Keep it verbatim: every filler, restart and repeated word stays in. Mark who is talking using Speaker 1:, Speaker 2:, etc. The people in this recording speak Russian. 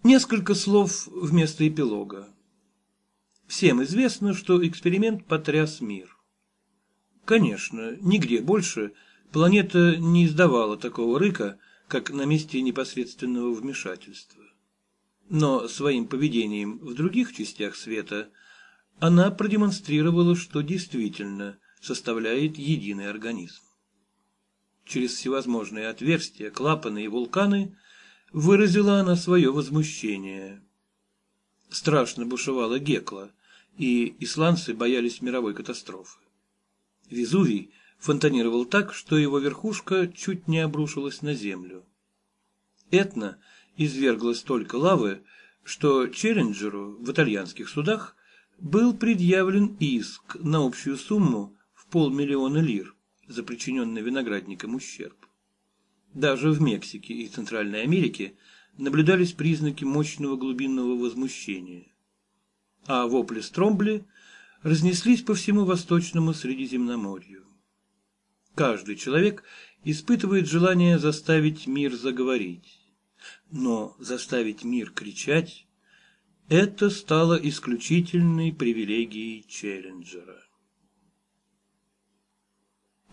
Speaker 1: Несколько слов вместо эпилога. Всем известно, что эксперимент потряс мир. Конечно, нигде больше планета не издавала такого рыка, как на месте непосредственного вмешательства. Но своим поведением в других частях света она продемонстрировала, что действительно составляет единый организм. Через всевозможные отверстия, клапаны и вулканы выразила она свое возмущение. Страшно бушевала Гекла, и исландцы боялись мировой катастрофы. Везувий фонтанировал так, что его верхушка чуть не обрушилась на землю. Этна извергла столько лавы, что Челленджеру в итальянских судах был предъявлен иск на общую сумму в полмиллиона лир за причиненный виноградникам ущерб. Даже в Мексике и Центральной Америке наблюдались признаки мощного глубинного возмущения, а вопли Стромбли разнеслись по всему Восточному Средиземноморью. Каждый человек испытывает желание заставить мир заговорить, но заставить мир кричать – это стало исключительной привилегией Челленджера.